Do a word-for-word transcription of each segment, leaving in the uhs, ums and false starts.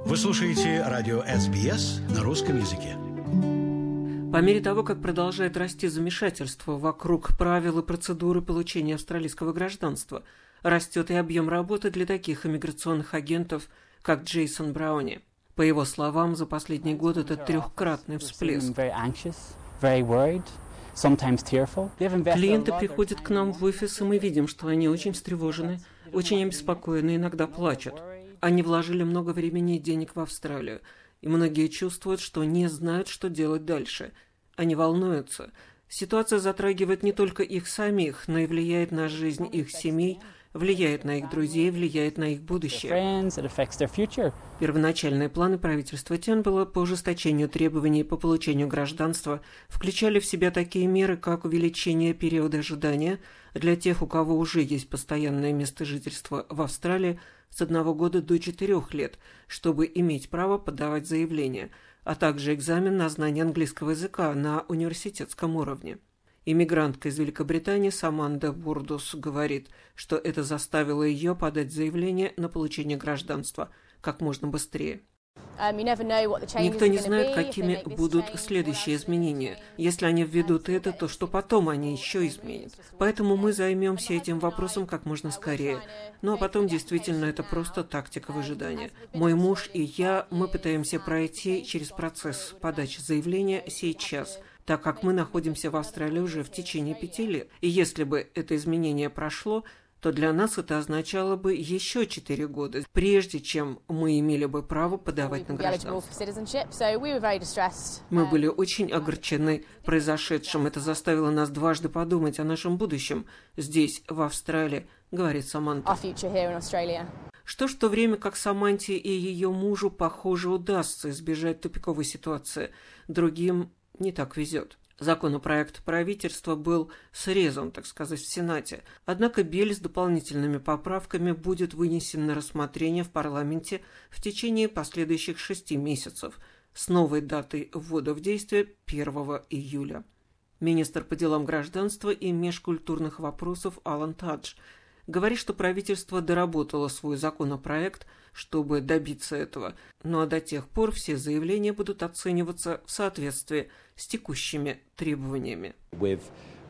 Вы слушаете радио эс би эс на русском языке. По мере того, как продолжает расти замешательство вокруг правил и процедуры получения австралийского гражданства, растет и объем работы для таких иммиграционных агентов, как Джейсон Брауни. По его словам, за последний год это трехкратный всплеск. Клиенты приходят к нам в офис, и мы видим, что они очень встревожены, очень обеспокоены, иногда плачут. Они вложили много времени и денег в Австралию, и многие чувствуют, что не знают, что делать дальше. Они волнуются. Ситуация затрагивает не только их самих, но и влияет на жизнь их семей, влияет на их друзей, влияет на их будущее. Первоначальные планы правительства Тернбелла по ужесточению требований по получению гражданства включали в себя такие меры, как увеличение периода ожидания для тех, у кого уже есть постоянное место жительства в Австралии, с одного года до четырех лет, чтобы иметь право подавать заявление, а также экзамен на знание английского языка на университетском уровне. Иммигрантка из Великобритании Саманда Бурдус говорит, что это заставило ее подать заявление на получение гражданства как можно быстрее. Никто не знает, какими будут следующие изменения. Если они введут это, то что потом они еще изменят. Поэтому мы займемся этим вопросом как можно скорее. Ну а потом действительно это просто тактика выжидания. Мой муж и я, мы пытаемся пройти через процесс подачи заявления сейчас, так как мы находимся в Австралии уже в течение пяти лет. И если бы это изменение прошло, то для нас это означало бы еще четыре года, прежде чем мы имели бы право подавать на гражданство. Мы были очень огорчены произошедшим. Это заставило нас дважды подумать о нашем будущем здесь, в Австралии, говорит Саманта. Что ж, в то время как Саманте и ее мужу, похоже, удастся избежать тупиковой ситуации, другим не так везет. Законопроект правительства был срезан, так сказать, в Сенате. Однако биль с дополнительными поправками будет вынесен на рассмотрение в парламенте в течение последующих шести месяцев с новой датой ввода в действие первого июля. Министр по делам гражданства и межкультурных вопросов Алан Тадж говорит, что правительство доработало свой законопроект, чтобы добиться этого, ну а до тех пор все заявления будут оцениваться в соответствии с текущими требованиями. Мы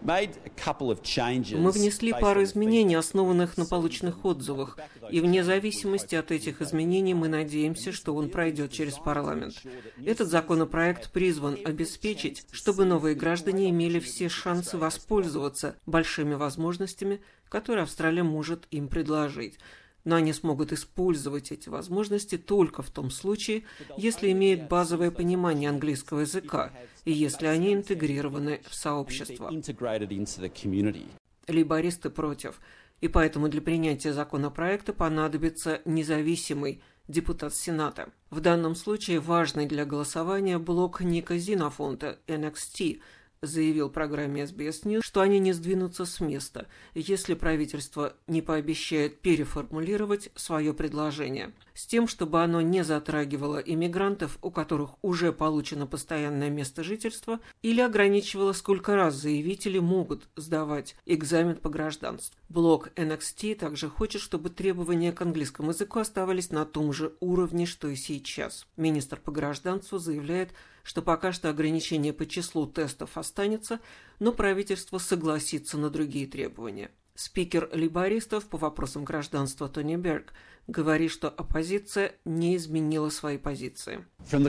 внесли пару изменений, основанных на полученных отзывах, и вне зависимости от этих изменений мы надеемся, что он пройдет через парламент. Этот законопроект призван обеспечить, чтобы новые граждане имели все шансы воспользоваться большими возможностями, которые Австралия может им предложить. Но они смогут использовать эти возможности только в том случае, если имеют базовое понимание английского языка и если они интегрированы в сообщество. Лейбористы против, и поэтому для принятия законопроекта понадобится независимый депутат Сената. В данном случае важный для голосования блок Ника Зинофонта эн икс ти заявил программе эс би эс News, что они не сдвинутся с места, если правительство не пообещает переформулировать свое предложение, с тем, чтобы оно не затрагивало иммигрантов, у которых уже получено постоянное место жительства, или ограничивало, сколько раз заявители могут сдавать экзамен по гражданству. Блок эн икс ти также хочет, чтобы требования к английскому языку оставались на том же уровне, что и сейчас. Министр по гражданству заявляет, что пока что ограничение по числу тестов останется, но правительство согласится на другие требования. Спикер лейбористов по вопросам гражданства Тони Берг говорит, что оппозиция не изменила свои позиции.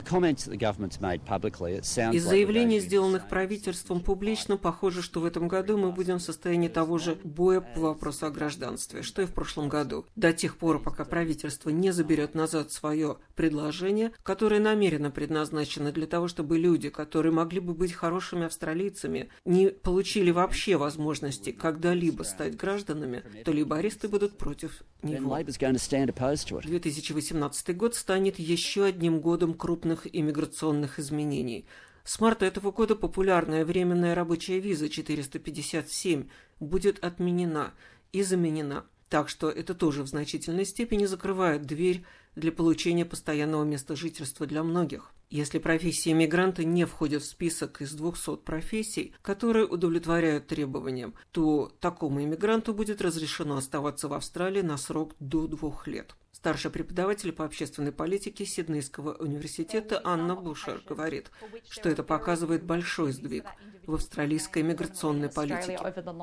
Из заявлений, сделанных правительством публично, похоже, что в этом году мы будем в состоянии того же боя по вопросу о гражданстве, что и в прошлом году. До тех пор, пока правительство не заберет назад свое предложение, которое намеренно предназначено для того, чтобы люди, которые могли бы быть хорошими австралийцами, не получили вообще возможности когда-либо стать гражданами, то лейбористы будут против него. две тысячи восемнадцатый год станет еще одним годом крупных иммиграционных изменений. С марта этого года популярная временная рабочая виза четыреста пятьдесят семь будет отменена и заменена. Так что это тоже в значительной степени закрывает дверь для получения постоянного места жительства для многих. Если профессии мигранта не входят в список из двухсот профессий, которые удовлетворяют требованиям, то такому иммигранту будет разрешено оставаться в Австралии на срок до двух лет. С Старший преподаватель по общественной политике Сиднейского университета Анна Бушер говорит, что это показывает большой сдвиг в австралийской миграционной политике.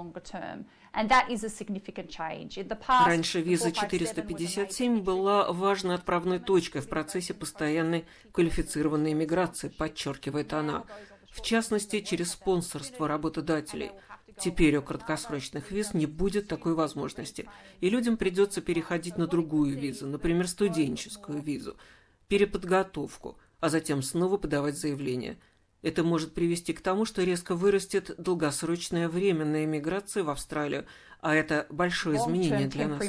Раньше виза четыреста пятьдесят семь была важной отправной точкой в процессе постоянной квалифицированной миграции, подчеркивает она, в частности, через спонсорство работодателей. Теперь у краткосрочных виз не будет такой возможности, и людям придется переходить на другую визу, например, студенческую визу, переподготовку, а затем снова подавать заявление. Это может привести к тому, что резко вырастет долгосрочная временная миграция в Австралию, а это большое изменение для нас.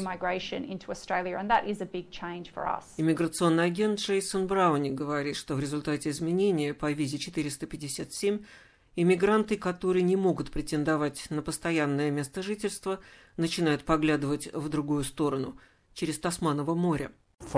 Иммиграционный агент Джейсон Брауни говорит, что в результате изменения по визе четыреста пятьдесят семь иммигранты, которые не могут претендовать на постоянное место жительства, начинают поглядывать в другую сторону, через Тасманово море.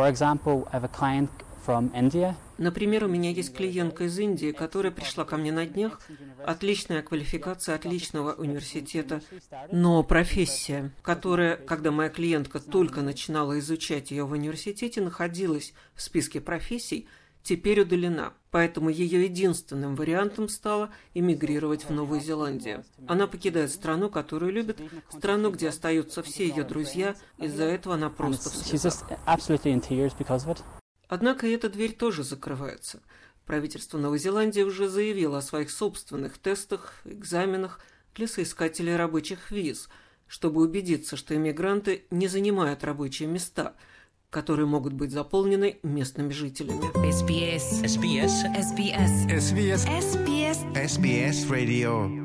Например, у меня есть клиентка из Индии, которая пришла ко мне на днях. Отличная квалификация, отличного университета, но профессия, которая, когда моя клиентка только начинала изучать ее в университете, находилась в списке профессий, теперь удалена. Поэтому ее единственным вариантом стало эмигрировать в Новую Зеландию. Она покидает страну, которую любит, страну, где остаются все ее друзья, из-за этого она просто в слезах. Однако эта дверь тоже закрывается. Правительство Новой Зеландии уже заявило о своих собственных тестах, экзаменах для соискателей рабочих виз, чтобы убедиться, что иммигранты не занимают рабочие места, которые могут быть заполнены местными жителями. эс би эс. эс би эс. эс би эс. эс би эс. эс би эс. эс би эс Radio.